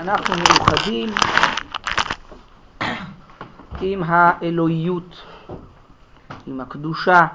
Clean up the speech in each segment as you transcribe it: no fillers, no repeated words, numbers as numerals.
שאנחנו מאוחדים עם האלוהיות, עם הקדושה.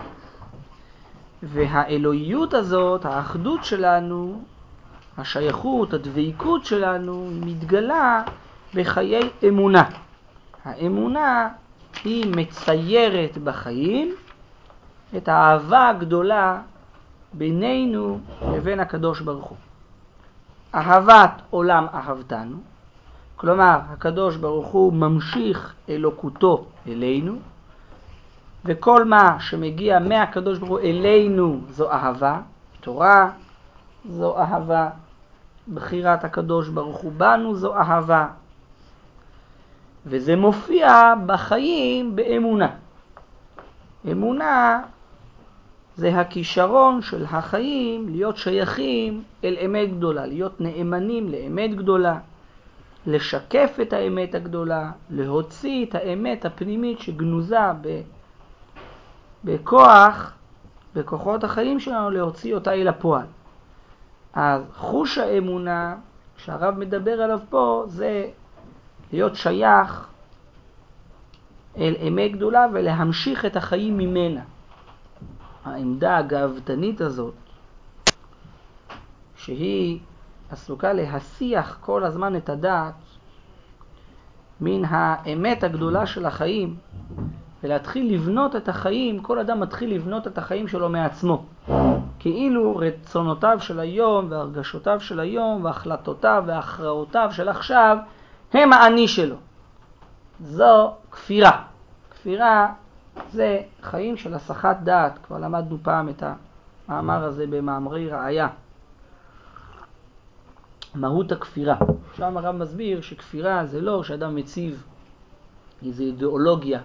והאלוהיות הזאת, האחדות שלנו, השייכות, הדביקות שלנו, מתגלה בחיי אמונה. האמונה היא מציירת בחיים את האהבה הגדולה בינינו לבין הקדוש ברוך הוא. אהבת עולם אהבתנו, כלומר הקדוש ברוך הוא ממשיך אלוקותו אלינו, וכל מה שמגיע מהקדוש ברוך הוא אלינו זו אהבה. תורה זו אהבה, בחירת הקדוש ברוך הוא בנו זו אהבה, וזה מופיע בחיים באמונה. אמונה זה הכישרון של החיים להיות שייכים אל אמת גדולה, להיות נאמנים לאמת גדולה, לשקף את האמת הגדולה, להוציא את האמת הפנימית שגנוזה בכוחות החיים שלנו, להוציא אותה אל הפועל. אז חוש האמונה שהרב מדבר עליו פה זה להיות שייך אל אמת גדולה ולהמשיך את החיים ממנה. העמדה הגאוותנית הזאת, שהיא עסוקה להסיח כל הזמן את הדעת מן האמת הגדולה של החיים, ולהתחיל לבנות את החיים, כל אדם מתחיל לבנות את החיים שלו מעצמו. כאילו רצונותיו של היום והרגשותיו של היום והחלטותיו והכרעותיו של עכשיו הם האני שלו. זו כפירה. כפירה זה חיים של הסחת דעת. כבר למדנו פעם את המאמר הזה במאמרי ראיה. מהות הכפירה. שם הרב מסביר שכפירה זה לא שאדם מציב איזו אידיאולוגיה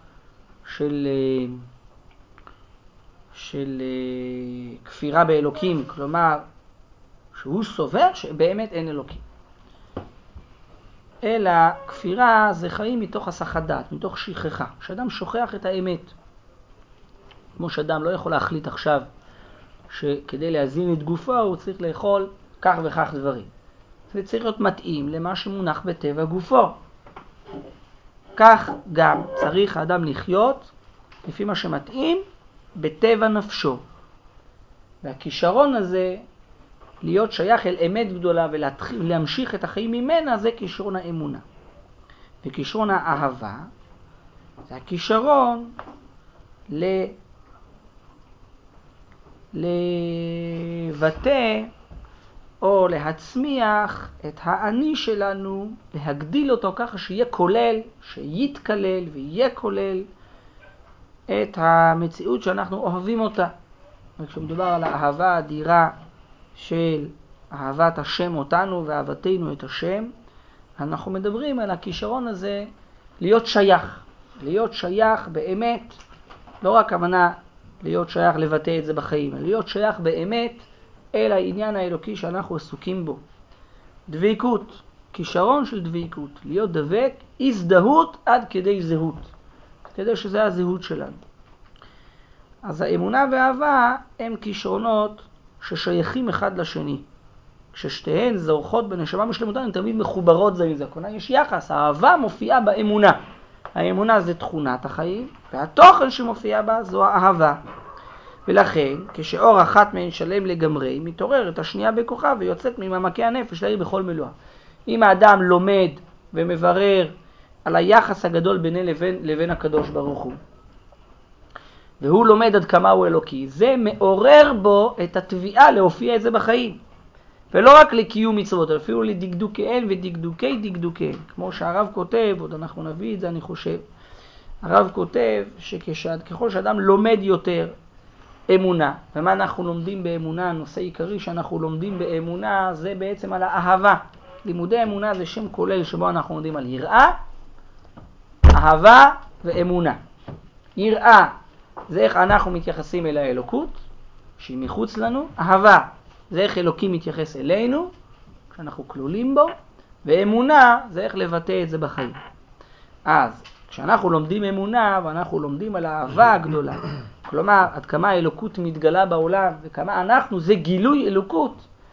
של כפירה באלוקים, כלומר שהוא סובר שבאמת אין אלוקים. אלא כפירה זה חיים מתוך הסחת דעת, מתוך שכחה, שאדם שוכח את האמת. כמו שאדם לא יכול להחליט עכשיו שכדי להזין את גופו הוא צריך לאכול כך וכך דברים. זה צריך להיות מתאים למה שמונח בטבע גופו. כך גם צריך האדם לחיות לפי מה שמתאים בטבע נפשו. והכישרון הזה להיות שייך אל אמת גדולה ולהמשיך את החיים ממנה, זה כישרון האמונה. וכישרון האהבה זה הכישרון לבטא או להצמיח את האני שלנו, להגדיל אותו ככה שיהיה כולל, שיתכלל ויהיה כולל את המציאות שאנחנו אוהבים אותה. וכשמדובר על האהבה האדירה של אהבת השם אותנו ואהבתנו את השם, אנחנו מדברים על הכישרון הזה להיות שייך. להיות שייך באמת, לא רק הכוונה להיות שייך לבטא את זה בחיים, אלא להיות שייך באמת אל העניין האלוקי שאנחנו עסוקים בו. דביקות, כישרון של דביקות, להיות דבק, הזדהות עד כדי זהות, כדי שזה הזהות שלנו. אז האמונה והאהבה הם כישרונות ששייכים אחד לשני. כששתיהן זורחות בנשמה משלמותן, הן תמיד מחוברות זה מזה. כלומר, יש יחס, האהבה מופיעה באמונה. האמונה זה תכונת החיים, והתוכן שמופיע בה זו האהבה. ולכן, כשאור אחת מהן שלם לגמרי, מתעוררת השנייה בכוחה ויוצאת ממעמקי הנפש להאיר בכל מלואה. אם האדם לומד ומברר על היחס הגדול בינו לבין הקדוש ברוך הוא, והוא לומד עד כמה הוא אלוקי, זה מעורר בו את התביעה להופיע את זה בחיים. ולא רק לקיום מצוות, אלא אפילו לדקדוקיהן ודקדוקי דקדוקיהן. כמו שהרב כותב, עוד אנחנו נביא את זה אני חושב, הרב כותב שככל שאדם לומד יותר אמונה, ומה אנחנו לומדים באמונה, הנושא העיקרי שאנחנו לומדים באמונה זה בעצם על האהבה. לימודי אמונה זה שם כולל שבו אנחנו לומדים על יראה, אהבה ואמונה. יראה זה איך אנחנו מתייחסים אל האלוקות, שהיא מחוץ לנו. אהבה זה איך אלוקים מתייחס אלינו, כשאנחנו כלולים בו. ואמונה זה איך לבטא את זה בחיים. אז כשאנחנו לומדים אמונה ואנחנו לומדים על האהבה הגדולה, כלומר עד כמה האלוקות מתגלה בעולם וכמה אנחנו זה גילוי אלוקות,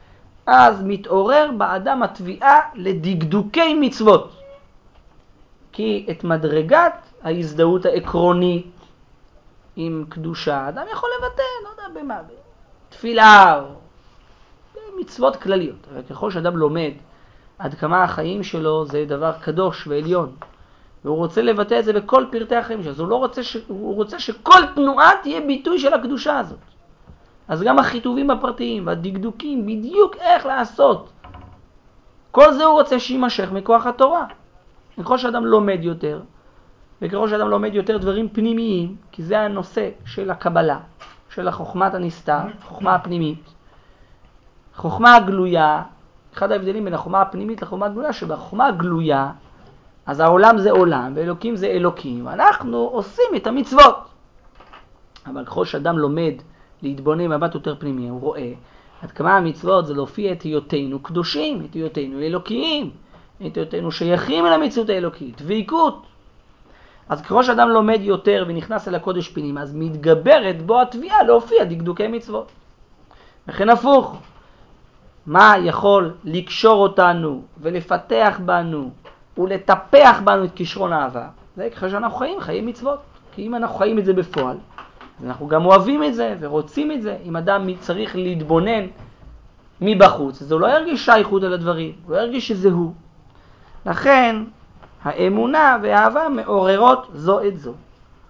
אז מתעורר באדם התביעה לדקדוקי מצוות. כי את מדרגת ההזדהות העקרונית עם קדושה, אדם יכול לבטא, לא יודע במה, תפילה או מצוות כלליות. אבל ככל שאדם לומד עד כמה החיים שלו זה דבר קדוש ועליון, והוא רוצה לבטא את זה בכל פרטי החיים שלו, אז הוא רוצה שכל תנועה תהיה ביטוי של הקדושה הזאת. אז גם החיטובים הפרטיים והדקדוקים, בדיוק איך לעשות, כל זה הוא רוצה שימשך מכוח התורה. ככל שאדם לומד יותר, וככל שאדם לומד יותר דברים פנימיים, כי זה הנושא של הקבלה, של החוכמת הנסתר, חוכמה הפנימית. חוכמה הגלויה, אחד ההבדלים בין החוכמה הפנימית לחוכמה הגלויה, שבחוכמה הגלויה, אז העולם זה עולם, ואלוקים זה אלוקים, ואנחנו עושים את המצוות. אבל ככל שאדם לומד להתבונן מבט יותר פנימי, הוא רואה עד כמה המצוות זה להופיע את היותנו קדושים, את היותנו אלוקיים, את היותנו שייכים אל המציאות האלוקית, דבקות. אז ככל שאדם לומד יותר ונכנס אל הקודש פנימה, אז מתגברת בו התביעה להופיע דקדוקי מצוות. וכן הפוך, מה יכול לקשור אותנו ולפתח בנו ולטפח בנו את כישרון האהבה? זה ככה שאנחנו חיים מצוות. כי אם אנחנו חיים את זה בפועל, אנחנו גם אוהבים את זה ורוצים את זה. אם אדם צריך להתבונן מבחוץ, אז הוא לא ירגיש שייכות על הדברים, הוא ירגיש שזה הוא. לכן האמונה והאהבה מעוררות זו את זו.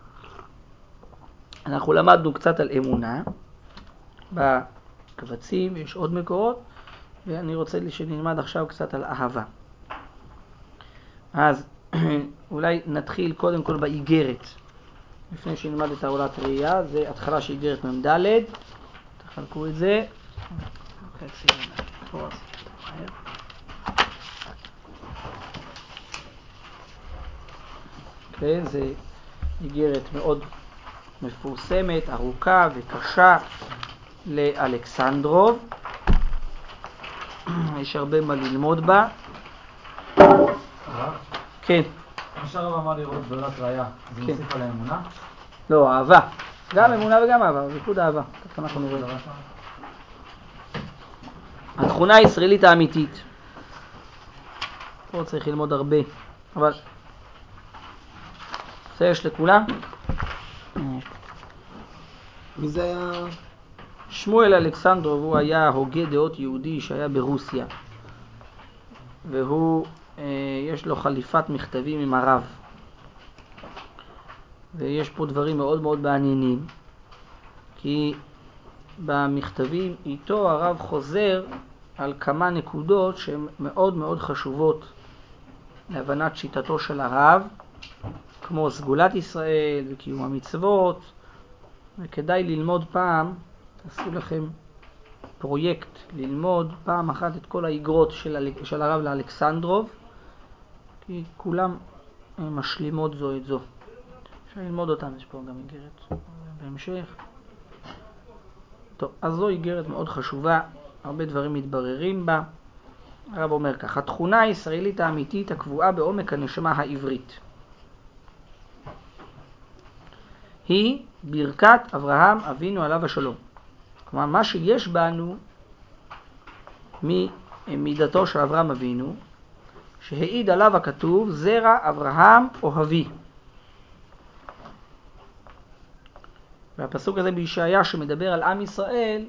אנחנו למדנו קצת על אמונה בקבצים, יש עוד מקורות, ואני רוצה שנלמד עכשיו קצת על אהבה. אז אולי נתחיל קודם כל באיגרת. לפני שנלמד את העולת ראייה, זה התחלה של איגרת מ"ד. תחלקו את זה. כן, זה איגרת מאוד מפורסמת, ארוכה וקשה לאלכסנדרוב. יש הרבה מה ללמוד בה. כן. אפשר הרב אמר לראות בעולת ראייה, זה מוסיף על האמונה? לא, אהבה. גם אמונה וגם אהבה, בייחוד אהבה. ככה אנחנו רואים. התכונה הישראלית האמיתית. פה צריך ללמוד הרבה, אבל זה יש לכולם. מי זה היה? שמואל אלכסנדרוב, הוא היה הוגה דעות יהודי שהיה ברוסיה. והוא, יש לו חליפת מכתבים עם הרב. ויש פה דברים מאוד מאוד מעניינים. כי במכתבים איתו הרב חוזר על כמה נקודות שהן מאוד מאוד חשובות להבנת שיטתו של הרב, כמו סגולת ישראל וקיום המצוות. וכדאי ללמוד פעם, תעשו לכם פרויקט, ללמוד פעם אחת את כל האיגרות של הרב לאלכסנדרוב, כי כולם משלימות זו את זו. אפשר ללמוד אותם, יש פה גם איגרת בהמשך. טוב, אז זו איגרת מאוד חשובה, הרבה דברים מתבררים בה. הרב אומר כך, התכונה הישראלית האמיתית הקבועה בעומק הנשמה העברית היא ברכת אברהם אבינו עליו השלום. כלומר, מה שיש בנו ממידתו של אברהם אבינו, שהעיד עליו הכתוב, זרע אברהם אוהבי. והפסוק הזה בישעיה שמדבר על עם ישראל,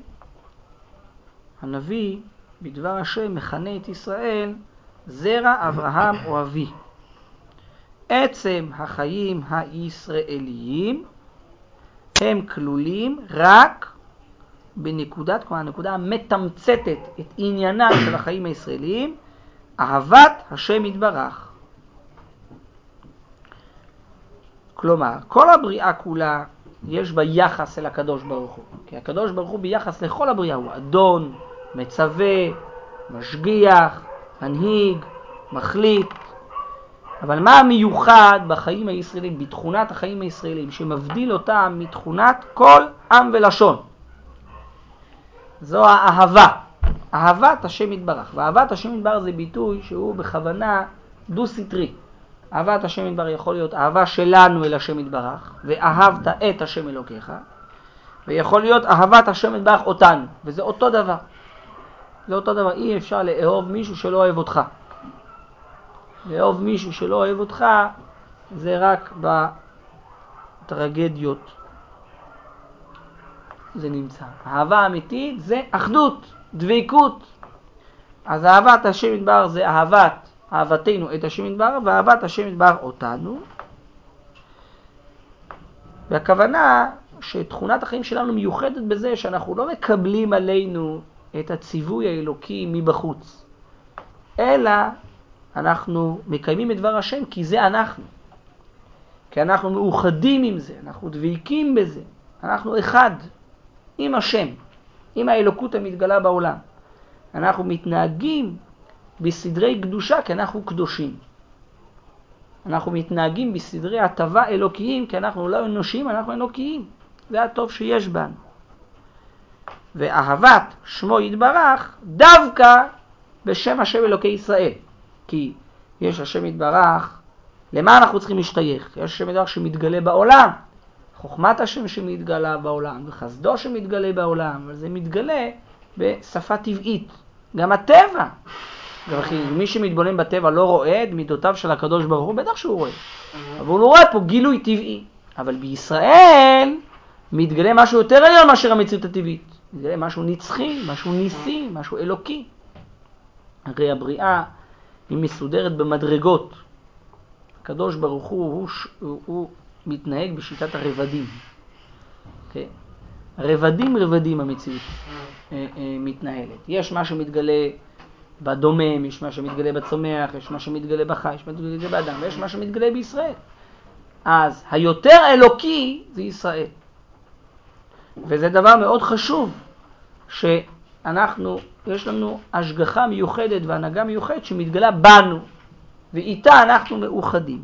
הנביא בדבר השם מכנה את ישראל זרע אברהם אוהבי. עצם החיים הישראליים הם כלולים רק בנקודת, כלומר הנקודה המתמצתת את עניינם של החיים הישראליים, אהבת השם יתברך. כלומר, כל הבריאה כולה יש בה יחס אל הקדוש ברוך הוא. כי הקדוש ברוך הוא ביחס לכל הבריאה הוא אדון, מצווה, משגיח, מנהיג, מחליט. אבל מה המיוחד בחיים הישראלים, בתכונת החיים הישראלים, שמבדיל אותם מתכונת כל עם ולשון? זו האהבה, אהבת השם יתברך. ואהבת השם יתברך זה ביטוי שהוא בכוונה דו-סטרי. אהבת השם יתברך יכול להיות אהבה שלנו אל השם יתברך, ואהבת את השם אלוקיך, ויכול להיות אהבת השם יתברך אותנו, וזה אותו דבר. זה אותו דבר, אי אפשר לאהוב מישהו שלא אוהב אותך. לאהוב מישהו שלא אוהב אותך זה רק בטרגדיות זה נמצא. אהבה אמיתית זה אחדות, דבקות. אז אהבת השם יתברך זה אהבתנו את השם יתברך, ואהבת השם יתברך אותנו. והכוונה שתכונת החיים שלנו מיוחדת בזה שאנחנו לא מקבלים עלינו את הציווי האלוקי מבחוץ, אלא אנחנו מקיימים את דבר השם כי זה אנחנו. כי אנחנו מאוחדים עם זה, אנחנו דבקים בזה, אנחנו אחד עם השם, עם האלוקות המתגלה בעולם. אנחנו מתנהגים בסדרי קדושה כי אנחנו קדושים. אנחנו מתנהגים בסדרי הטבה אלוקיים כי אנחנו לא אנושיים, אנחנו אלוקיים. זה הטוב שיש בנו. ואהבת שמו יתברך דווקא בשם השם אלוקי ישראל. כי יש השם יתברך, למה אנחנו צריכים להשתייך? יש השם יתברך שמתגלה בעולם. חוכמת השם שמתגלה בעולם, וחסדו שמתגלה בעולם, אבל זה מתגלה בשפה טבעית. גם הטבע. מי שמתבונן בטבע לא רואה את מידותיו של הקדוש ברוך הוא, בטח שהוא רואה. אבל הוא לא רואה פה גילוי טבעי. אבל בישראל מתגלה משהו יותר עליון מאשר המציאות הטבעית. מתגלה משהו נצחי, משהו ניסי, משהו אלוקי. הרי הבריאה היא מסודרת במדרגות. הקדוש ברוך הוא מתנהג בשיטת הרבדים. Okay? רבדים המציאות מתנהלת. יש מה שמתגלה בדומם, יש מה שמתגלה בצומח, יש מה שמתגלה בחי, יש מה שמתגלה באדם, ויש מה שמתגלה בישראל. אז היותר אלוקי זה ישראל. וזה דבר מאוד חשוב, יש לנו השגחה מיוחדת והנהגה מיוחדת שמתגלה בנו, ואיתה אנחנו מאוחדים.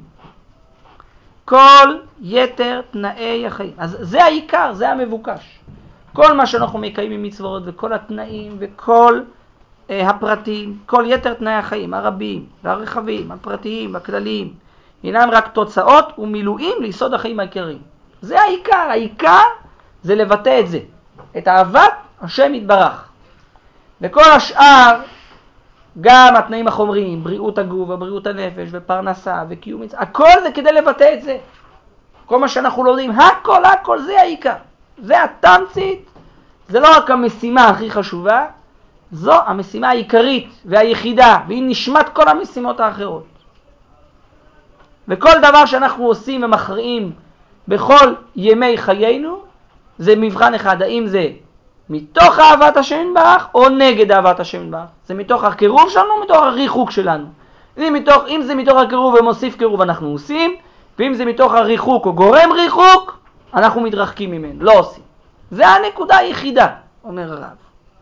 כל יתר תנאי החיים. אז זה העיקר, זה המבוקש. כל מה שאנחנו מקיימים מצוות וכל התנאים וכל הפרטים, כל יתר תנאי החיים הרבים והרחבים, הפרטיים, הכלליים, אינם רק תוצאות ומילואים ליסוד החיים העיקריים. זה העיקר, העיקר זה לבטא את זה, את אהבת השם יתברך. וכל השאר, גם התנאים החומריים, בריאות הגוף ובריאות הנפש ופרנסה וקיום מצוות, הכל זה כדי לבטא את זה. כל מה שאנחנו לומדים, הכל זה העיקר. זה התמצית, זה לא רק המשימה הכי חשובה, זו המשימה העיקרית והיחידה, והיא נשמת כל המשימות האחרות. וכל דבר שאנחנו עושים ומכריעים בכל ימי חיינו, זה מבחן אחד, האם זה מתוך אהבת השם יתברך או נגד אהבת השם יתברך. זה מתוך הקירוב שלנו או מתוך הריחוק שלנו. אם זה מתוך הקירוב ומוסיף קירוב אנחנו עושים, ואם זה מתוך הריחוק או גורם ריחוק, אנחנו מתרחקים ממנו, לא עושים. זה הנקודה היחידה, אומר הרב.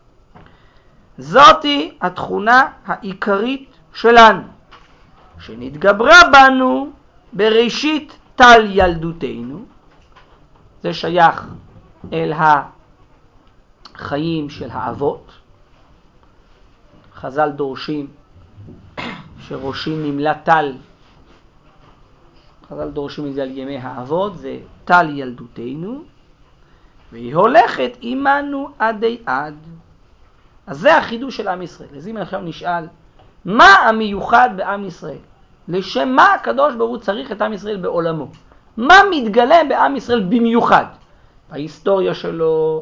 זאתי התכונה העיקרית שלנו, שנתגברה בנו בראשית תל ילדותנו. זה שייך אל החיים של האבות. חז"ל דורשים שראשים נמלה טל. חז"ל דורשים את זה על ימי האבות, זה תל ילדותנו, והיא הולכת עמנו עדי עד. אז זה החידוש של עם ישראל. אז אם עכשיו נשאל, מה המיוחד בעם ישראל? לשם מה הקדוש ברוך הוא צריך את עם ישראל בעולמו? מה מתגלה בעם ישראל במיוחד? בהיסטוריה שלו,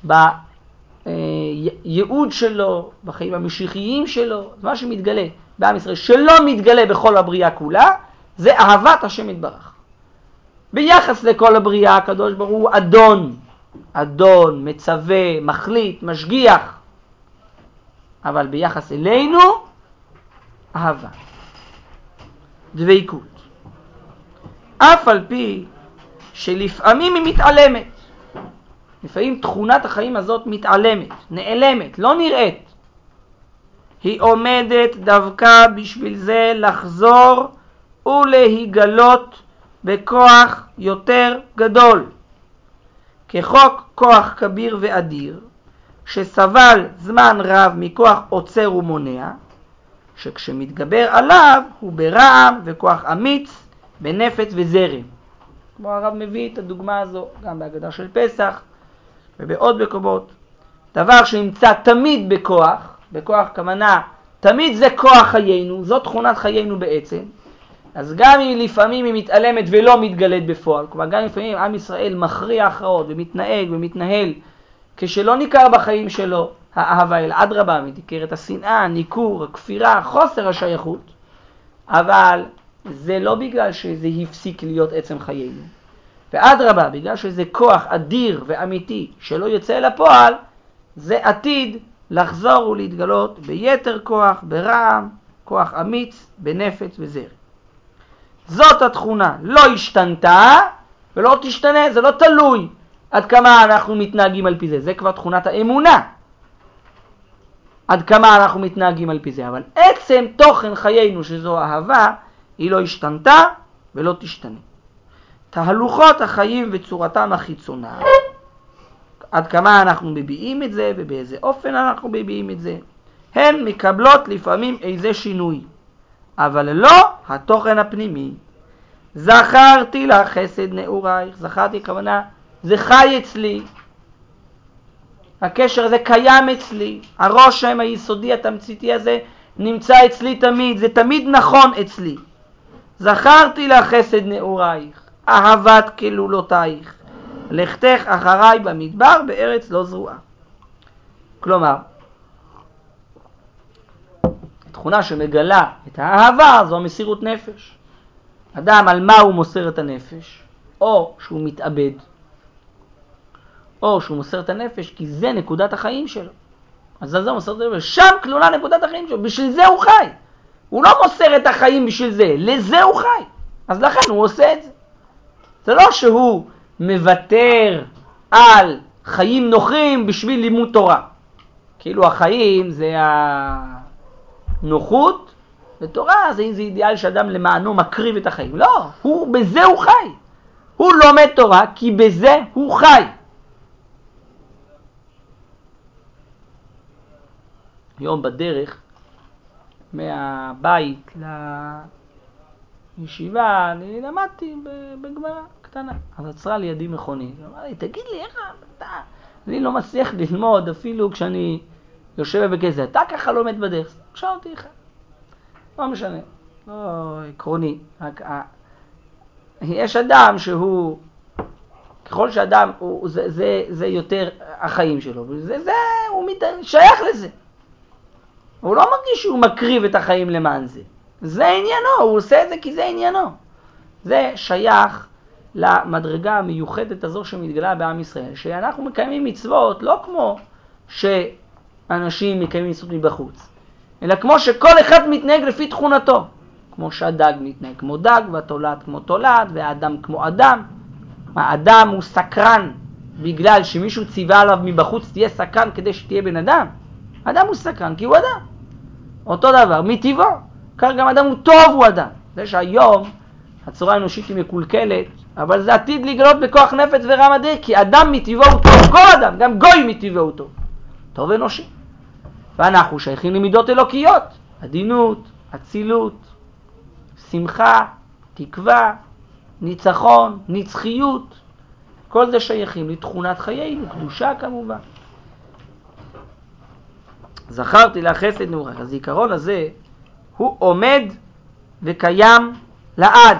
בייעוד שלו, בחיים המשיחיים שלו. מה שמתגלה בעם ישראל, שלא מתגלה בכל הבריאה כולה, זה אהבת השם יתברך. ביחס לכל הבריאה, הקדוש ברוך הוא אדון, מצווה, מחליט, משגיח. אבל ביחס אלינו, אהבה, דבקות. אף על פי שלפעמים היא מתעלמת. לפעמים תכונת החיים הזאת מתעלמת, נעלמת, לא נראית. היא עומדת דווקא בשביל זה לחזור ולהיגלות בכוח יותר גדול. כוח כביר ואדיר, שסבל זמן רב מכוח עוצר ומונע, שכשמתגבר עליו הוא ברעם וכוח אמיץ בנפץ וזרם. כמו הרב מביא את הדוגמה הזו גם בהגדה של פסח ובעוד מקומות. דבר שנמצא תמיד בכוח, בכוח כוונה, תמיד זה כוח חיינו, זאת תכונת חיינו בעצם. אז גם אם לפעמים היא מתעלמת ולא מתגלית בפועל, כלומר גם לפעמים עם ישראל מכריע הכרעות ומתנהג ומתנהל כשלא ניכר בחיים שלו האהבה, אל אדרבה, מתיכרת השנאה, הניכור, הכפירה, חוסר השייכות, אבל זה לא בגלל שזה הפסיק להיות עצם חיינו. ואדרבה, בגלל שזה כוח אדיר ואמיתי שלא יוצא אל הפועל, זה עתיד לחזור ולהתגלות ביתר כוח, ברעם, כוח אמיץ, בנפץ וזרם. זאת התכונה, לא השתנתה ולא תשתנה, זה לא תלוי עד כמה אנחנו מתנהגים על פי זה. זה כבר תכונת האמונה. עד כמה אנחנו מתנהגים על פי זה. אבל עצם תוכן חיינו שזו אהבה, היא לא השתנתה ולא תשתנה. תהלוכות החיים וצורתם החיצונה, עד כמה אנחנו מביעים את זה ובאיזה אופן אנחנו מביעים את זה, הן מקבלות לפעמים איזה שינוי, אבל לא התוכן הפנימי. זכרתי לך חסד נעורייך, זכרתי כוונה, זה חי אצלי, הקשר הזה קיים אצלי, הרושם היסודי התמציתי הזה נמצא אצלי תמיד, זה תמיד נכון אצלי. זכרתי לך חסד נעורייך, אהבת כלולותייך, לכתך אחריי במדבר בארץ לא זרועה. כלומר, התכונה שמגלה את האהבה זו המסירות נפש. אדם על מה הוא מוסר את הנפש? או שהוא מתאבד, או שהוא מוסר את הנפש כי זה נקודת החיים שלו. אז זה מוסר את הנפש, שם כלולה נקודת החיים שלו, בשביל זה הוא חי. הוא לא מוסר את החיים בשביל זה, לזה הוא חי. אז לכן הוא עושה את זה. זה לא שהוא מוותר על חיים נוחים בשביל לימוד תורה. כאילו החיים זה הנוחות, ותורה זה אידיאל שאדם למענו מקריב את החיים. לא, בזה הוא חי. הוא לומד תורה כי בזה הוא חי. היום בדרך מהבית לישיבה, אני למדתי בגמרא קטנה. אז עצרה לידי מכונית. אמרה לי, תגיד לי, איך אתה? אני לא מצליח ללמוד אפילו כשאני יושב בכזה. אתה ככה לומד בדרך. שאלתי לך. לא משנה. לא עקרוני. יש אדם שהוא, ככל שאדם, זה יותר החיים שלו. הוא שייך לזה. הוא לא מרגיש שהוא מקריב את החיים למען זה. זה עניינו, הוא עושה את זה כי זה עניינו. זה שייך למדרגה המיוחדת הזו שמתגלה בעם ישראל, שאנחנו מקיימים מצוות לא כמו שאנשים מקיימים מצוות מבחוץ, אלא כמו שכל אחד מתנהג לפי תכונתו. כמו שהדג מתנהג כמו דג, והתולד כמו תולד, והאדם כמו אדם. האדם הוא סקרן בגלל שמישהו ציווה עליו מבחוץ תהיה סקרן כדי שתהיה בן אדם. האדם הוא סקרן כי הוא אדם. אותו דבר, מטבעו. כך גם אדם הוא טוב, הוא אדם. זה שהיום הצורה האנושית היא מקולקלת, אבל זה עתיד לגלות בכוח נפץ ורם אדיר, כי אדם מטבעו הוא טוב. כל אדם, גם גוי מטבעו הוא טוב. טוב אנושי. ואנחנו שייכים למידות אלוקיות. עדינות, אצילות, שמחה, תקווה, ניצחון, נצחיות. כל זה שייכים לתכונת חיינו, קדושה כמובן. זכרתי לך חסד נעורייך. הזיכרון הזה הוא עומד וקיים לעד.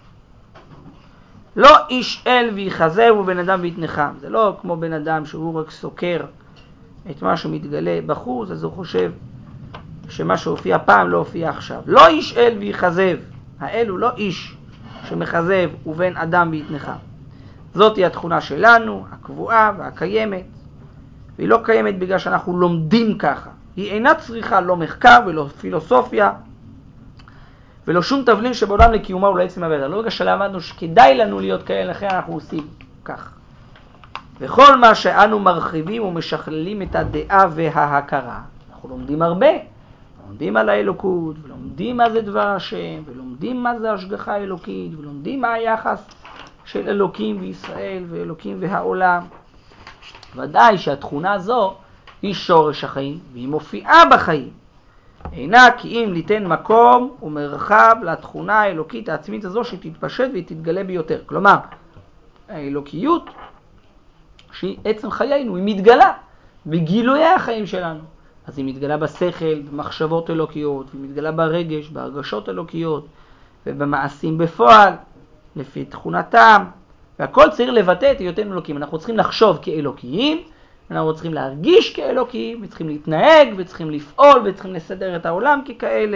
לא איש אל ויחזב ובן אדם ויתנחם. זה לא כמו בן אדם שהוא רק סוקר את מה שמתגלה בחוץ, אז הוא חושב שמה שהופיע פעם לא הופיע עכשיו. לא איש אל ויחזב. האל הוא לא איש שמחזב ובן אדם ויתנחם. זאת היא התכונה שלנו, הקבועה והקיימת. והיא לא קיימת בגלל שאנחנו לומדים ככה. היא אינה צריכה לא מחקר ולא פילוסופיה ולא שום תבלין שבעולם לקיומה ולעצם הוודע. לא בגלל שלמדנו שכדאי לנו להיות כאלה, לכן אנחנו עושים כך. וכל מה שאנו מרחיבים ומשכללים את הדעה וההכרה. אנחנו לומדים הרבה. לומדים על האלוקות, ולומדים מה זה דבר השם, ולומדים מה זה השגחה אלוקית, ולומדים מה היחס של אלוקים וישראל ואלוקים והעולם. ודאי שהתכונה הזו היא שורש החיים, והיא מופיעה בחיים. אינה כי אם ליתן מקום ומרחב לתכונה האלוקית העצמית הזו שתתפשט ותתגלה ביותר. כלומר, האלוקיות שהיא עצם חיינו, היא מתגלה בגילויי החיים שלנו. אז היא מתגלה בשכל, במחשבות אלוקיות, היא מתגלה ברגש, בהרגשות אלוקיות, ובמעשים בפועל, לפי תכונתם, והכל צריך לבטא את היותנו אלוקים. אנחנו צריכים לחשוב כאלוקיים, אנחנו צריכים להרגיש כאלוקיים, וצריכים להתנהג, וצריכים לפעול, וצריכים לסדר את העולם ככאלה.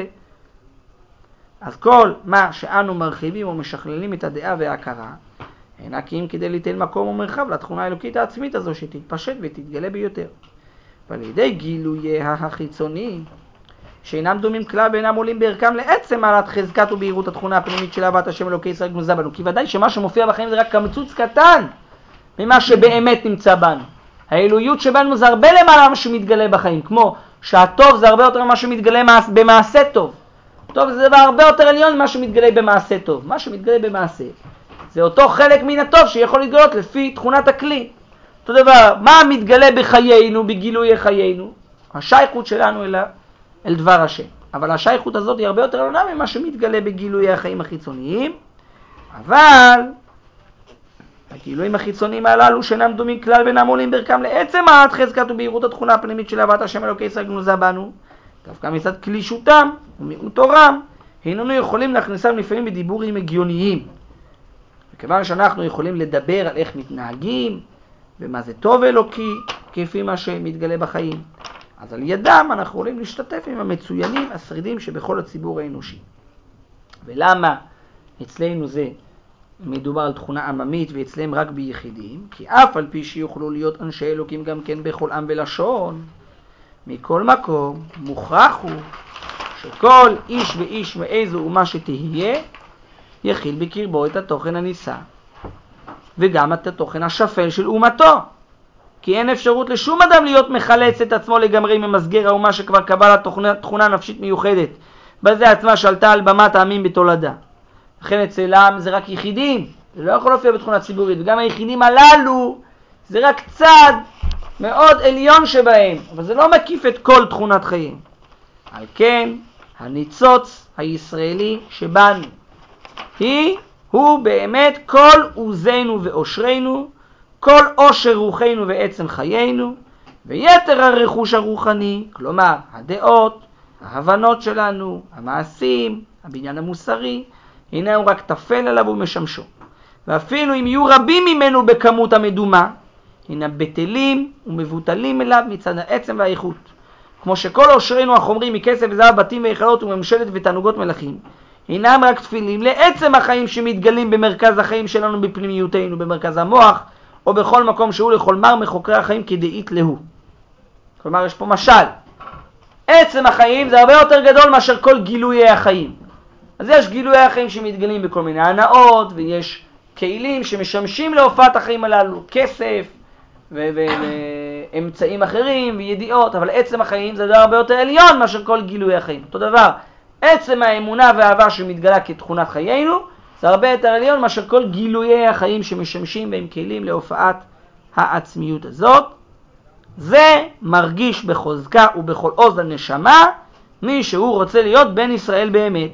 אז כל מה שאנו מרחיבים או משכללים את הדעה וההכרה, אינה כי אם כדי ליתן מקום ומרחב לתכונה האלוקית העצמית הזו שתתפשט ותתגלה ביותר. ועל ידי גילוייה החיצוני, שאינם דומים כלל ואינם עולים בערכם לעצם מעלת חזקת ובהירות התכונה הפנימית של אהבת השם אלוקי ישראל גנוזה בנו. כי ודאי שמה שמופיע בחיים זה רק קמצוץ קטן ממה שבאמת נמצא בנו. האלוהיות שבנו זה הרבה למעלה ממה שמתגלה בחיים, כמו שהטוב זה הרבה יותר ממה שמתגלה במעשה טוב. טוב זה דבר הרבה יותר עליון ממה שמתגלה במעשה טוב. מה שמתגלה במעשה זה אותו חלק מן הטוב שיכול להתגלות לפי תכונת הכלי. אותו דבר, מה מתגלה בחיינו, בגילוי חיינו? השייכות שלנו אל דבר השם. אבל השייכות הזאת היא הרבה יותר עליונה ממה שמתגלה בגילוי החיים החיצוניים. אבל הגילויים החיצוניים הללו שאינם דומים כלל ואינם עולים בערכם לעצם מעלת חזקת ובהירות התכונה הפנימית של אהבת השם אלוקי ישראל גנוזה בנו, דווקא מצד קלישותם ומיעוט אורם, איננו יכולים להכניסם לפעמים בדיבורים הגיוניים. וכיוון שאנחנו יכולים לדבר על איך מתנהגים ומה זה טוב אלוקי כפי מה שמתגלה בחיים, אז על ידם אנחנו יכולים להשתתף עם המצוינים השרידים שבכל הציבור האנושי. ולמה אצלנו זה מדובר על תכונה עממית ואצלם רק ביחידים? כי אף על פי שיוכלו להיות אנשי אלוקים גם כן בכל עם ולשון, מכל מקום מוכרח הוא שכל איש ואיש מאיזו אומה שתהיה יכיל בקרבו את התוכן הנישא וגם את התוכן השפל של אומתו. כי אין אפשרות לשום אדם להיות מחלץ את עצמו לגמרי ממסגר האומה שכבר קבלה תכונה נפשית מיוחדת בזה עצמה שלטה על במת העמים בתולדה. לכן אצלם זה רק יחידים, זה לא יכול להופיע בתכונה ציבורית, וגם היחידים הללו זה רק צד מאוד עליון שבהם, אבל זה לא מקיף את כל תכונת חיים. על כן הניצוץ הישראלי שבנו הוא באמת כל עוזנו ואושרנו, כל עושר רוחנו ועצם חיינו, ויתר הרכוש הרוחני, כלומר הדעות, ההבנות שלנו, המעשים, הבניין המוסרי, הנה הוא רק תפל עליו ומשמשו. ואפילו אם יהיו רבים ממנו בכמות המדומה, הנה בטלים ומבוטלים אליו מצד העצם והאיכות. כמו שכל עושרנו החומרים מכסף וזהב, בתים והיכלות וממשלת ותענוגות מלכים, הינם רק תפילים לעצם החיים שמתגלים במרכז החיים שלנו בפנימיותנו, במרכז המוח, או בכל מקום שהוא לכל מר מחוקרי החיים כדאית להו. כלומר, יש פה משל. עצם החיים זה הרבה יותר גדול מאשר כל גילויי החיים. אז יש גילויי החיים שמתגלים בכל מיני הנאות, ויש כלים שמשמשים להופעת החיים הללו, כסף ואמצעים אחרים וידיעות, אבל עצם החיים זה דבר הרבה יותר עליון מאשר כל גילויי החיים. אותו דבר, עצם האמונה והאהבה שמתגלה כתכונת חיינו, זה הרבה יותר עליון מאשר כל גילויי החיים שמשמשים והם כלים להופעת העצמיות הזאת. זה מרגיש בחוזקה ובכל עוז הנשמה מי שהוא רוצה להיות בן ישראל באמת.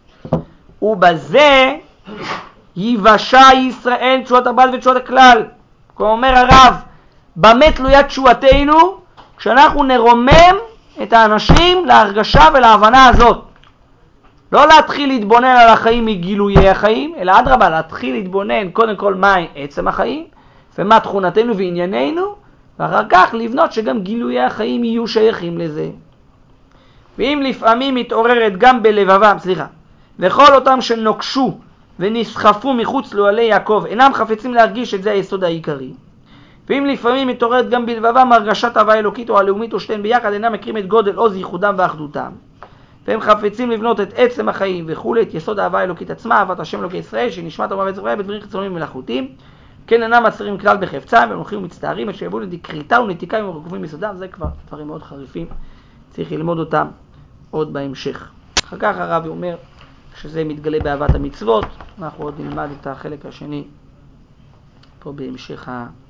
ובזה יבשה ישראל תשועת הבעל ותשועת הכלל. כמו אומר הרב, במה תלויה תשועתנו? כשאנחנו נרומם את האנשים להרגשה ולהבנה הזאת. לא להתחיל להתבונן על החיים מגילויי החיים, אלא אדרבה, להתחיל להתבונן קודם כל מה עצם החיים, ומה תכונתנו וענייננו, ואחר כך לבנות שגם גילויי החיים יהיו שייכים לזה. ואם לפעמים מתעוררת גם בלבבם, וכל אותם שנוקשו ונסחפו מחוץ לאוהלי יעקב, אינם חפצים להרגיש את זה היסוד העיקרי. ואם לפעמים מתעוררת גם בלבבם הרגשת אהבה אלוקית או הלאומית או שתיהן ביחד, אינם מכירים את גודל עוז ייחודם ואחדותם. והם חפצים לבנות את עצם החיים וכו', את יסוד האהבה האלוקית עצמה, אהבת השם אלוקי ישראל, שנשמת אומה וצריכה בדברים חיצוניים ומלאכותיים, כן אינם מצרים כלל בחפצם, והם הולכים ומצטערים, את שיבואו לכריתה ונתיקה עם רקובים מסודם. זה כבר דברים מאוד חריפים, צריך ללמוד אותם עוד בהמשך. אחר כך הרב אומר שזה מתגלה באהבת המצוות, אנחנו עוד נלמד את החלק השני פה בהמשך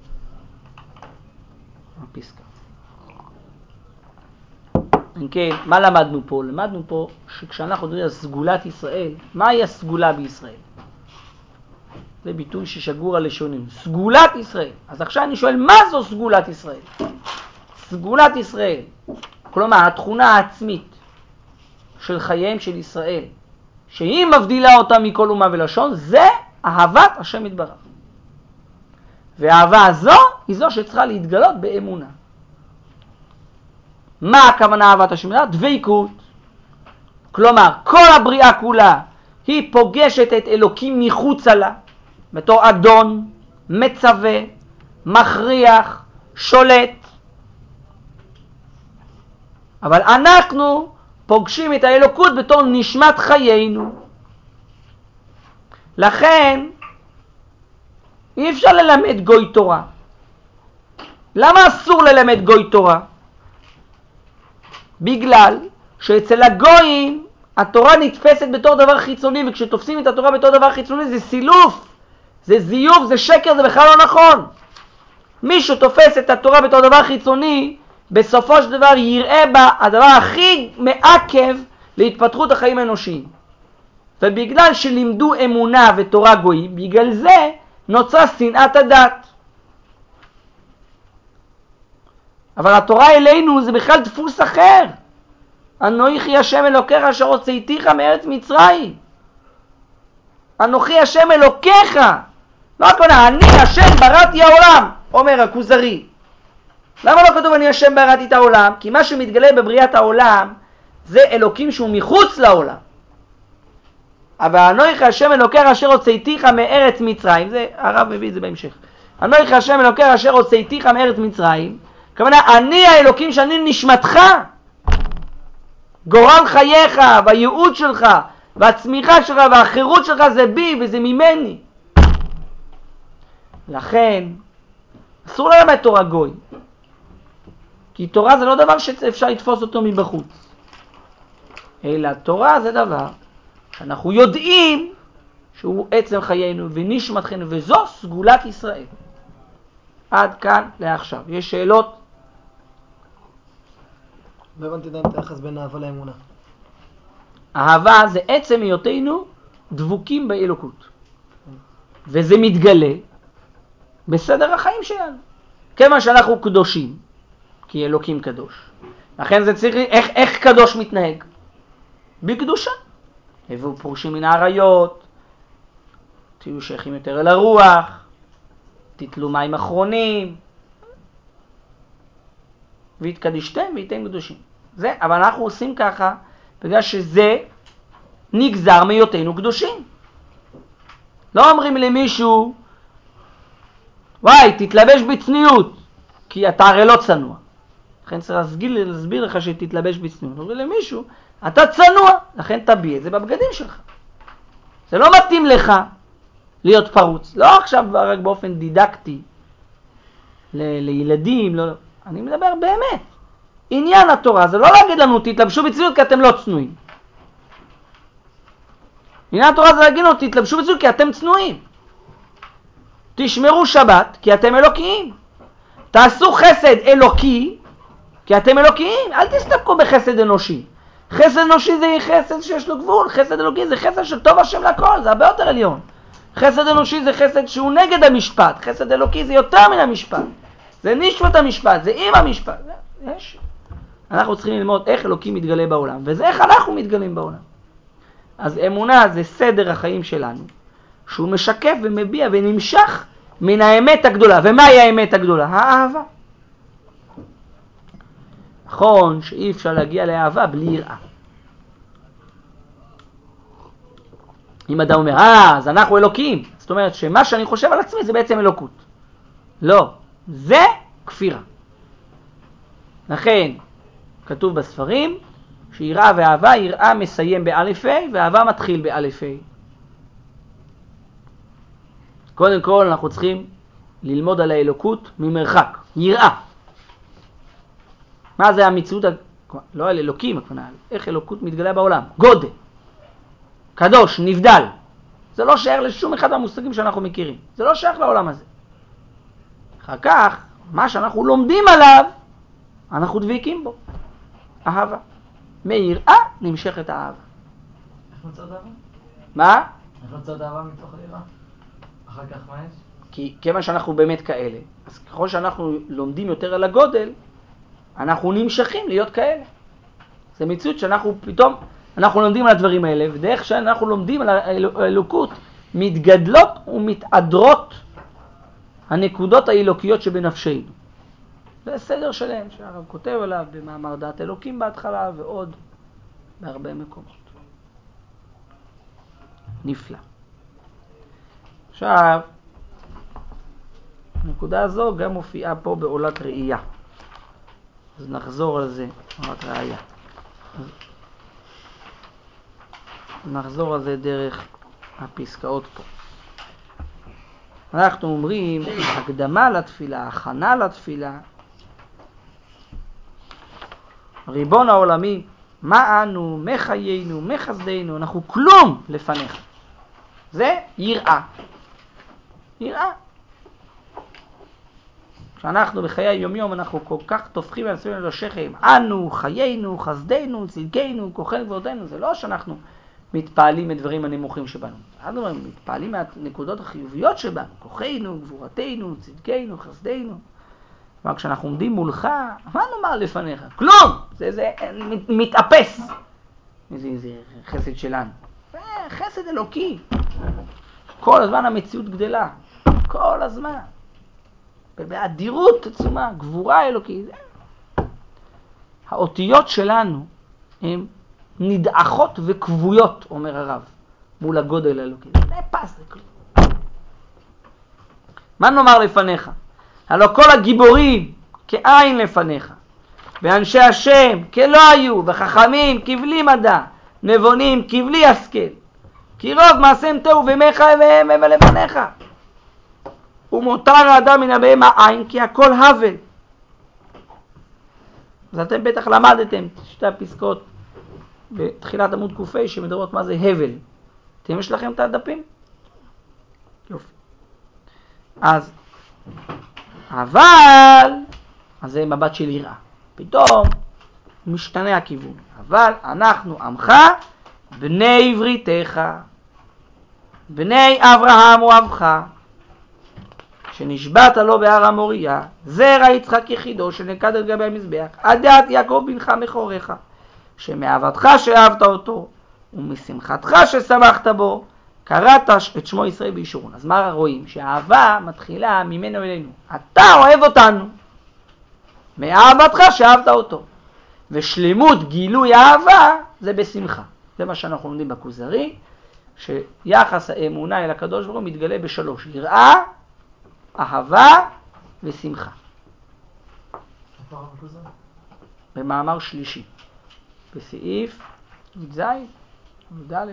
הפסקה. כן, מה למדנו פה? למדנו פה שכשאנחנו מדברים על סגולת ישראל, מהי הסגולה בישראל? זה ביטוי ששגור על לשונים. סגולת ישראל. אז עכשיו אני שואל, מה זו סגולת ישראל? סגולת ישראל. כלומר, התכונה העצמית של חייהם של ישראל, שהיא מבדילה אותה מכל אומה ולשון, זה אהבת השם יתברך. והאהבה הזו היא זו שצריכה להתגלות באמונה. מה הכוונה אהבת השם יתברך? דבקות. כלומר, כל הבריאה כולה היא פוגשת את אלוקים מחוצה לה, בתור אדון, מצווה, מכריח, שולט. אבל אנחנו פוגשים את האלוקות בתור נשמת חיינו. לכן אי אפשר ללמד גוי תורה. למה אסור ללמד גוי תורה? בגלל שאצל הגויים התורה נתפסת בתור דבר חיצוני, וכשתופסים את התורה בתור דבר חיצוני זה סילוף, זה זיוף, זה שקר, זה בכלל לא נכון. מישהו תופס את התורה בתור דבר חיצוני, בסופו של דבר יראה בה הדבר הכי מעכב להתפתחות החיים האנושיים. ובגלל שלימדו אמונה ותורה גויים, בגלל זה נוצרה שנאת הדת. אבל התורה אלינו זה בכלל דפוס אחר. אנוכי השם אלוקיך אשר הוצאתיך מארץ מצרים. אנוכי השם אלוקיך. לא הכוונה, אני השם בראתי העולם, אומר הכוזרי. למה לא כתוב אני השם בראתי את העולם? כי מה שמתגלה בבריאת העולם זה אלוקים שהוא מחוץ לעולם. אבל אנוכי השם אלוקיך אשר הוצאתיך מארץ מצרים, זה הרב מביא את זה בהמשך. אנוכי השם אלוקיך אשר הוצאתיך מארץ מצרים, כוונה אני האלוקים שאני נשמתך. גורל חייך והייעוד שלך והצמיחה שלך והחירות שלך זה בי וזה ממני. לכן אסור ללמד תורה גוי, כי תורה זה לא דבר שאפשר לתפוס אותו מבחוץ, אלא תורה זה דבר שאנחנו יודעים שהוא עצם חיינו ונשמת חיינו, וזו סגולת ישראל. עד כאן לעכשיו. יש שאלות? לא הבנתי את היחס בין אהבה לאמונה. אהבה זה עצם היותנו דבוקים באלוקות, וזה מתגלה בסדר החיים שלנו. כמה שאנחנו קדושים, כי אלוקים קדוש. לכן זה צריך, איך קדוש מתנהג? בקדושה. הבאו פורשים מן העריות, תהיו שייכים יותר אל הרוח, תתלו מים אחרונים, והתקדישתם והייתם קדושים. זה, אבל אנחנו עושים ככה בגלל שזה נגזר מהיותנו קדושים. לא אומרים למישהו, וואי, תתלבש בצניעות, כי אתה הרי לא צנוע. לכן צריך להסביר לך שתתלבש בצניעות. אומרים למישהו, אתה צנוע, לכן תביע את זה בבגדים שלך. זה לא מתאים לך להיות פרוץ. לא עכשיו רק באופן דידקטי לילדים, לא. אני מדבר באמת. עניין התורה זה לא להגיד לנו תתלבשו בצניעות כי אתם לא צנועים. עניין התורה זה להגיד לנו תתלבשו בצניעות כי אתם צנועים. תשמרו שבת כי אתם אלוקיים. תעשו חסד אלוקי כי אתם אלוקיים. אל תסתפקו בחסד אנושי. חסד אנושי זה חסד שיש לו גבול. חסד אלוקי זה חסד של טוב השם לכל. זה הרבה יותר עליון. חסד אנושי זה חסד שהוא נגד המשפט. חסד אלוקי זה יותר מן המשפט. זה נשמת המשפט, זה עם המשפט. יש. אנחנו צריכים ללמוד איך אלוקים מתגלה בעולם, וזה איך אנחנו מתגלים בעולם. אז אמונה זה סדר החיים שלנו, שהוא משקף ומביע ונמשך מן האמת הגדולה. ומהי האמת הגדולה? האהבה. נכון שאי אפשר להגיע לאהבה בלי יראה. אם אדם אומר, אז אנחנו אלוקים, זאת אומרת שמה שאני חושב על עצמי זה בעצם אלוקות. לא, זה כפירה. לכן כתוב בספרים שיראה ואהבה, יראה מסיים באלף ה' ואהבה מתחיל באלף ה'. קודם כל אנחנו צריכים ללמוד על האלוקות ממרחק, יראה. מה זה המציאות, לא על אלוקים, איך אלוקות מתגלה בעולם? גודל, קדוש, נבדל. זה לא שייך לשום אחד מהמושגים שאנחנו מכירים. זה לא שייך לעולם הזה. אחר כך, מה שאנחנו לומדים עליו, אנחנו דבקים בו. אהבה. מיראה נמשכת האהבה. איך נוצרת אהבה? מה? איך נוצרת אהבה מתוך היראה? אחר כך מה יש? כי כיוון שאנחנו באמת כאלה, אז ככל שאנחנו לומדים יותר על הגודל, אנחנו נמשכים להיות כאלה. זה מציאות שאנחנו פתאום, אנחנו לומדים על הדברים האלה, ודרך שאנחנו לומדים על האלוקות, מתגדלות ומתעדרות הנקודות האלוקיות שבנפשנו. זה סדר שלם שהרב כותב עליו במאמר דעת אלוקים בהתחלה ועוד בהרבה מקומות. נפלא. עכשיו, הנקודה הזו גם מופיעה פה בעולת ראייה. אז נחזור על זה, עולת ראייה. נחזור על זה דרך הפסקאות פה. אנחנו אומרים, הקדמה לתפילה, הכנה לתפילה, ריבון העולמי, מה אנו, מה חיינו, מה חסדנו, אנחנו כלום לפניך. זה יראה. יראה. כשאנחנו בחיי היומיום אנחנו כל כך תופכים על עצמנו לשכם, אנו, חיינו, חסדנו, צדקנו, כוחנו ועודנו. זה לא שאנחנו מתפעלים מדברים הנמוכים שבנו. אנחנו מתפעלים מהנקודות החיוביות שבנו, כוחנו, גבורתנו, צדקנו, חסדנו. אבל כשאנחנו עומדים מולך, מה נאמר לפניך? כלום! זה מתאפס. זה חסד שלנו. זה חסד אלוקי. כל הזמן המציאות גדלה. כל הזמן. באדירות עצומה, גבורה אלוקית. האותיות שלנו הן נדעכות וכבויות, אומר הרב, מול הגודל האלוקי. זה נאפס, זה כלום. מה נאמר לפניך? הלא כל הגיבורים כעין לפניך, ואנשי השם כלא היו, וחכמים כבלי מדע, נבונים כבלי השכל, כי רוב מעשיהם תוהו ומך ולפניך. ומותר האדם מן הבהמה העין, כי הכל הבל. אז אתם בטח למדתם שתי הפסקאות בתחילת עמוד קופי שמדברות מה זה הבל. אתם יש לכם את הדפים? יופי. אז זה מבט של יראה. פתאום משתנה הכיוון. אבל אנחנו עמך בני בריתך, בני אברהם אוהבך, שנשבעת לו בהר המוריה, זרע יצחק יחידו שנלכד על גבי המזבח, עדת יעקב בנך מכורך, שמאהבתך שאהבת אותו ומשמחתך ששמחת בו קראת את שמו ישראל בישורון. אז מה רואים? שהאהבה מתחילה ממנו אלינו. אתה אוהב אותנו מאהבתך שאהבת אותו, ושלמות גילוי האהבה זה בשמחה. זה מה שאנחנו לומדים בכוזרי, שיחס האמונה אל הקדוש ברוך הוא מתגלה בשלוש: יראה, אהבה ושמחה. במאמר שלישי בסעיף י"ז י"א.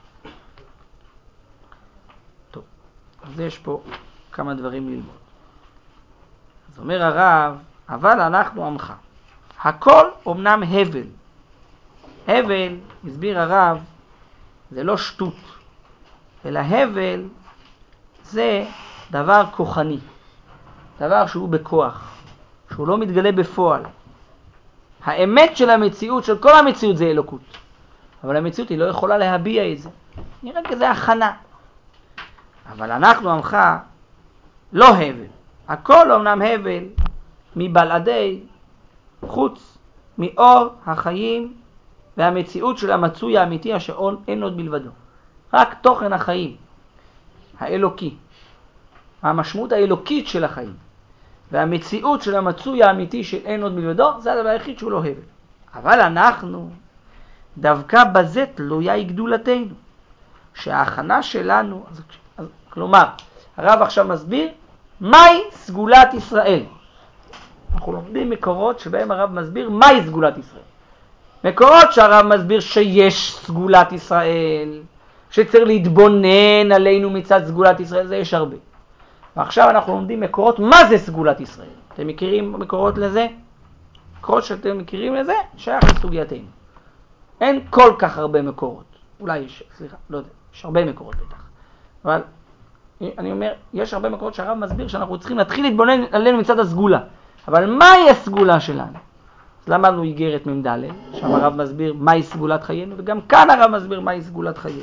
טוב, אז יש פה כמה דברים ללמוד. אז אומר הרב, אבל אנחנו עמך. הכל אומנם הבל. הבל, הסביר הרב, זה לא שטות, אלא הבל זה דבר כוחני, דבר שהוא בכוח, שהוא לא מתגלה בפועל. האמת של המציאות, של כל המציאות זה אלוקות, אבל המציאות היא לא יכולה להביע את זה, נראה כזה הכנה. אבל אנחנו עמך לא הבל. הכל אומנם הבל מבלעדי חוץ מאור החיים והמציאות של המצוי האמיתי אשר אין עוד בלבדו. רק תוכן החיים האלוקי, המשמעות האלוקית של החיים והמציאות של המצוי האמיתי של אין עוד בלבדו, זה הדבר היחיד שהוא לא הבל. אבל אנחנו דווקא בזה תלויה גדולתנו, שההכנה שלנו, כלומר הרב עכשיו מסביר מהי סגולת ישראל. אנחנו לומדים מקורות שבהם הרב מסביר מהי סגולת ישראל. מקורות שהרב מסביר שיש סגולת ישראל, שצריך להתבונן עלינו מצד סגולת ישראל, זה יש הרבה. ועכשיו אנחנו לומדים מקורות מה זה סגולת ישראל. אתם מכירים מקורות לזה? מקורות שאתם מכירים לזה שייך לסוגייתנו. אין כל כך הרבה מקורות. אולי יש, סליחה, לא יודע, יש הרבה מקורות בטח. אבל אני אומר, יש הרבה מקורות שהרב מסביר שאנחנו צריכים להתחיל להתבונן עלינו מצד הסגולה. אבל מהי הסגולה שלנו? אז למדנו איגרת מ"ד, שם הרב מסביר מהי סגולת חיינו, וגם כאן הרב מסביר מהי סגולת חיינו.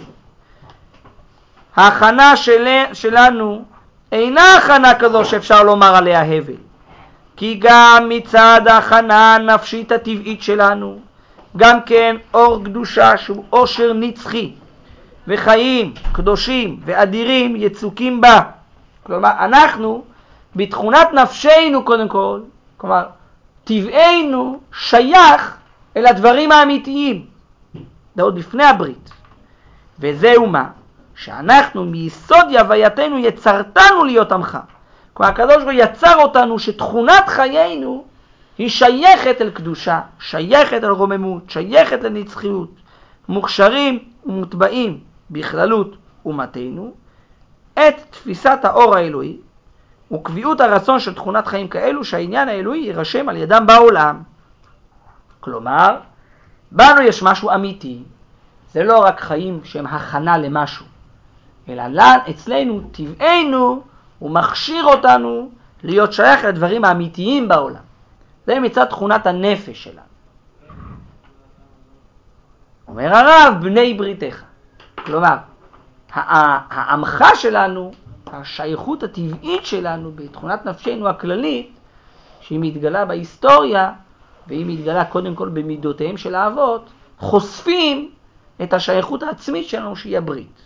ההכנה שלנו אינה הכנה כזו שאפשר לומר עליה הבל. כי גם מצד ההכנה הנפשית הטבעית שלנו, גם כן אור קדושה שהוא אושר נצחי, וחיים קדושים ואדירים יצוקים בה. כלומר, אנחנו בתכונת נפשנו קודם כל, כלומר, טבענו שייך אל הדברים האמיתיים, זה עוד לפני הברית. וזהו מה? שאנחנו מיסוד יווייתנו יצרתנו להיות עמך. כלומר, הקדוש ברוך הוא יצר אותנו שתכונת חיינו היא שייכת אל קדושה, שייכת אל רוממות, שייכת לנצחיות, מוכשרים ומוטבעים בכללות אומתנו את תפיסת האור האלוהי וקביעות הרצון של תכונת חיים כאלו שהעניין האלוהי יירשם על ידם בעולם. כלומר, בנו יש משהו אמיתי, זה לא רק חיים שהם הכנה למשהו, אלא אצלנו טבענו הוא מכשיר אותנו להיות שייך לדברים האמיתיים בעולם. זה מצד תכונת הנפש שלנו. אומר הרב, בני בריתך. כלומר, העמך שלנו, השייכות הטבעית שלנו בתכונת נפשנו הכללית, שהיא מתגלה בהיסטוריה, והיא מתגלה קודם כל במידותיהם של האבות, חושפים את השייכות העצמית שלנו שהיא הברית.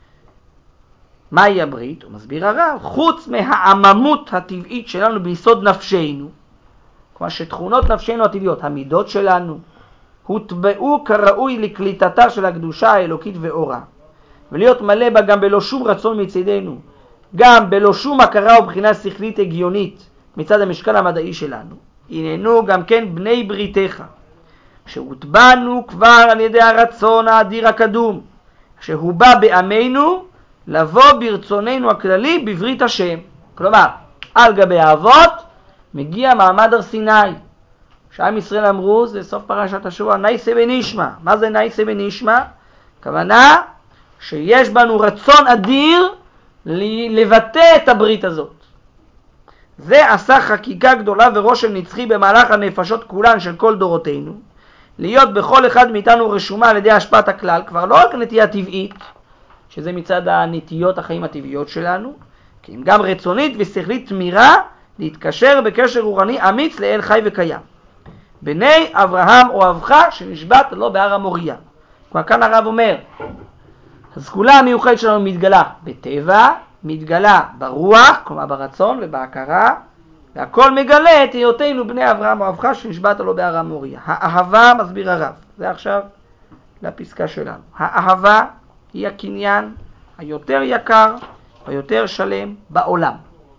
מהי הברית? הוא מסביר הרב, חוץ מהעממות הטבעית שלנו ביסוד נפשנו, כמו שתכונות נפשנו הטבעיות, המידות שלנו, הוטבעו כראוי לקליטתה של הקדושה האלוקית ואורה, ולהיות מלא בה גם בלא שום רצון מצדנו, גם בלא שום הכרה ובחינה שכלית הגיונית מצד המשקל המדעי שלנו. הננו גם כן בני בריתך, שהוטבענו כבר על ידי הרצון האדיר הקדום, שהוא בא בעמנו לבוא ברצוננו הכללי בברית השם. כלומר, על גבי האבות מגיע מעמד הר סיני, שעם ישראל אמרו, זה סוף פרשת השבוע, נייסה בנשמה. מה זה נייסה בנשמה? כוונה שיש בנו רצון אדיר לבטא את הברית הזאת. זה עשה חקיקה גדולה ורושם נצחי במהלך הנפשות כולן של כל דורותינו, להיות בכל אחד מאיתנו רשומה על ידי השפעת הכלל, כבר לא רק נטייה טבעית, שזה מצד הנטיות החיים הטבעיות שלנו, כי אם גם רצונית ושכלית תמירה, להתקשר בקשר רוחני אמיץ לאל חי וקיים. בני אברהם אוהבך שנשבעת לו בהר המוריה. כלומר, כאן הרב אומר, הסגולה המיוחדת שלנו מתגלה בטבע, מתגלה ברוח, כלומר ברצון ובהכרה, והכל מגלה את היותנו בני אברהם אוהבך שנשבעת לו בהר המוריה. האהבה, מסביר הרב, זה עכשיו לפסקה שלנו. האהבה היא הקניין היותר יקר ויותר שלם בעולם.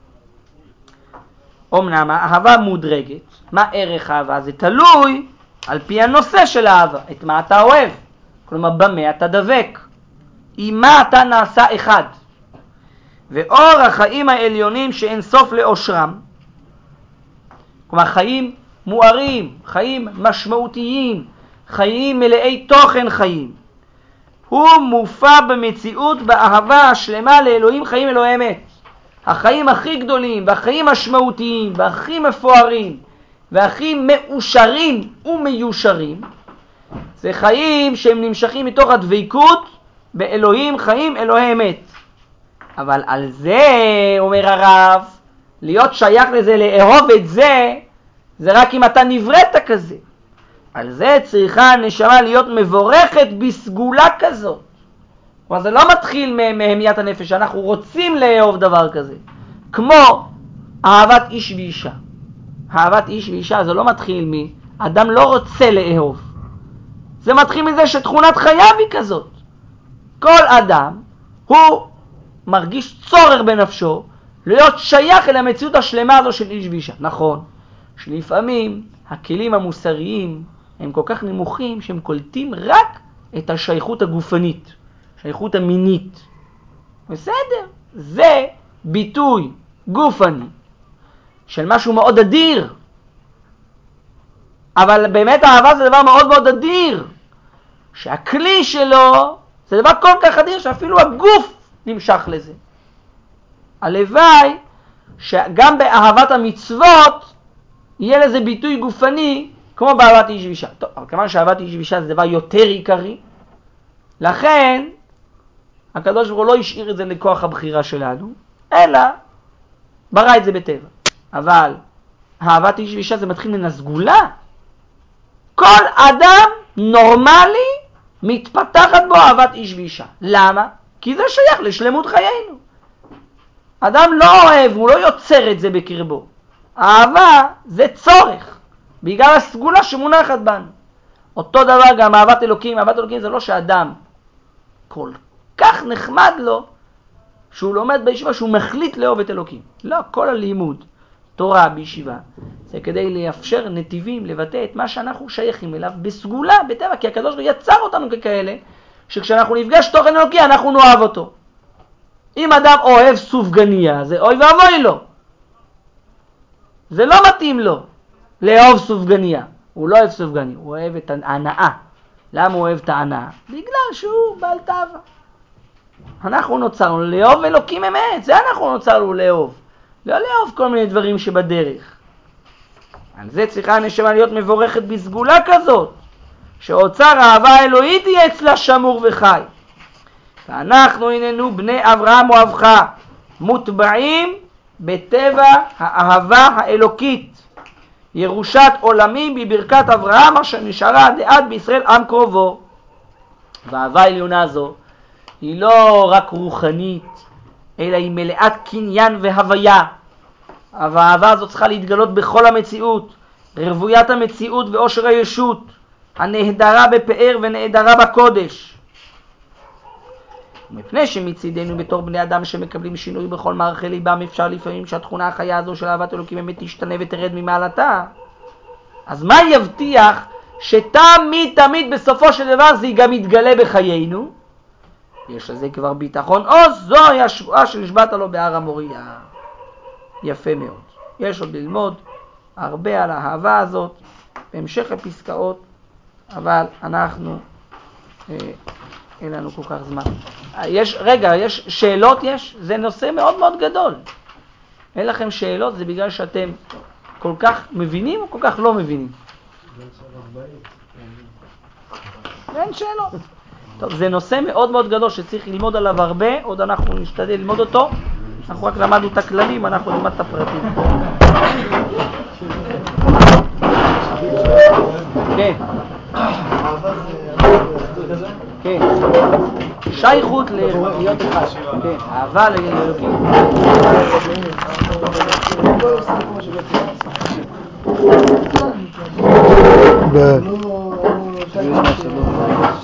אמנם האהבה מודרגת. מה ערך האהבה? זה תלוי על פי הנושא של האהבה, את מה אתה אוהב. כלומר, במה אתה דבק, עם מה אתה נעשה אחד. ואור החיים העליונים שאין סוף לאושרם, כלומר חיים מוארים, חיים משמעותיים, חיים מלאי תוכן חיים, הוא מופע במציאות באהבה השלמה לאלוהים, חיים אלוהי אמת. החיים הכי גדולים והחיים משמעותיים והכי מפוארים והכי מאושרים ומיושרים, זה חיים שהם נמשכים מתוך הדבקות באלוהים, חיים אלוהי אמת. אבל על זה, אומר הרב, להיות שייך לזה, לאהוב את זה, זה רק אם אתה נבראת כזה. על זה צריכה הנשמה להיות מבורכת בסגולה כזאת. כלומר, זה לא מתחיל מהמיית הנפש, אנחנו רוצים לאהוב דבר כזה. כמו אהבת איש ואישה. אהבת איש ואישה זה לא מתחיל אדם לא רוצה לאהוב. זה מתחיל מזה שתכונת חייו היא כזאת. כל אדם הוא מרגיש צורך בנפשו להיות שייך אל המציאות השלמה הזו של איש ואישה. נכון, שלפעמים הכלים המוסריים הם כל כך נמוכים שהם קולטים רק את השייכות הגופנית, שייכות המינית. בסדר, זה ביטוי גופני של משהו מאוד אדיר. אבל באמת האהבה זה דבר מאוד מאוד אדיר, שהכלי שלו זה דבר כל כך אדיר שאפילו הגוף נמשך לזה. הלוואי שגם באהבת המצוות יהיה לזה ביטוי גופני כמו באהבת איש ואישה. טוב, אבל כמובן שאהבת איש ואישה זה דבר יותר עיקרי, לכן הקדוש ברוך הוא לא השאיר את זה לכוח הבחירה שלנו, אלא ברא את זה בטבע. אבל אהבת איש ואישה זה מתחיל מן הסגולה. כל אדם נורמלי מתפתחת בו אהבת איש ואישה. למה? כי זה שייך לשלמות חיינו. אדם לא אוהב, הוא לא יוצר את זה בקרבו. אהבה זה צורך, בגלל הסגולה שמונחת בנו. אותו דבר גם אהבת אלוקים. אהבת אלוקים זה לא שאדם כל כך נחמד לו, שהוא לומד בישיבה שהוא מחליט לאהוב את אלוקים. לא, כל הלימוד תורה בישיבה זה כדי לאפשר נתיבים לבטא את מה שאנחנו שייכים אליו בסגולה, בטבע, כי הקדוש ברוך הוא יצר אותנו ככאלה שכשאנחנו נפגש תוכן אלוקי אנחנו נאהב אותו. אם אדם אוהב סופגניה, זה אוי ואבוי לו. זה לא מתאים לו לאהוב סופגניה. הוא לא אוהב סופגניה, הוא אוהב את ההנאה. למה הוא אוהב את ההנאה? בגלל שהוא בעל תאווה. אנחנו נוצרנו לאהוב אלוקים אמת, זה אנחנו נוצרנו לאהוב. לא לאהוב כל מיני דברים שבדרך. על זה צריכה הנשמה להיות מבורכת בסגולה כזאת, שאוצר האהבה האלוהית יהיה אצלה שמור וחי. ואנחנו הננו בני אברהם אוהבך, מוטבעים בטבע האהבה האלוקית, ירושת עולמים בברכת אברהם אשר נשארה דעת בישראל עם קרובו. והאהבה העליונה הזו היא לא רק רוחנית, אלא היא מלאת קניין והוויה. האהבה הזאת צריכה להתגלות בכל המציאות, רבוית המציאות ואושר הישות, הנהדרה בפאר ונהדרה בקודש. מפני שמצידנו בתור בני אדם שמקבלים שינוי בכל מערכי ליבם, אפשר לפעמים שהתכונה החיה הזו של אהבת אלוקים באמת תשתנה ותרד ממעלתה. אז מה יבטיח שתמיד בסופו של דבר זה גם יתגלה בחיינו? יש לזה כבר ביטחון עוז, זוהי השבועה שנשבעת לו בהר המוריה. יפה מאוד. יש עוד ללמוד הרבה על האהבה הזאת בהמשך הפסקאות, אבל אנחנו אין לנו כל כך זמן. יש שאלות? זה נושא מאוד מאוד גדול. אין לכם שאלות, זה בגלל שאתם כל כך מבינים או כל כך לא מבינים? אין שאלות. טוב, זה נושא מאוד מאוד גדול שצריך ללמוד עליו הרבה, עוד אנחנו נשתדל ללמוד אותו. אנחנו רק למדנו את הכללים, אנחנו נלמד את הפרטים. כן. כן. שייכות להיות אחד. כן, אהבה לאלוקים.